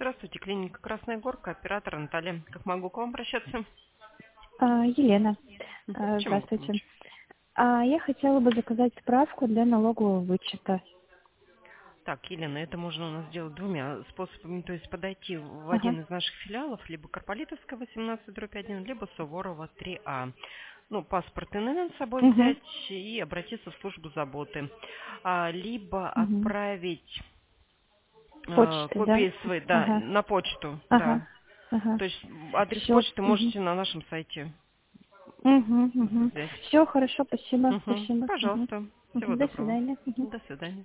Здравствуйте, клиника Красная Горка, оператор Наталья. Как могу к вам обращаться? Елена, Чем могу здравствуйте. помочь? Я хотела бы заказать справку для налогового вычета. Так, Елена, это можно у нас сделать двумя способами, то есть подойти в Ага. один из наших филиалов, либо Карполитовская 18/1, либо Суворова 3А. Ну, паспорт НН с собой Угу. взять и обратиться в службу заботы. Либо Угу. отправить Почты, да? копии свои, да, Ага. на почту, Ага. да. Ага. То есть адрес Все. почты Угу. можете на нашем сайте Угу. Угу. взять. Все хорошо, спасибо, Мгм. спасибо. Угу. Пожалуйста. Всего Угу. До доброго. свидания. Угу. До свидания.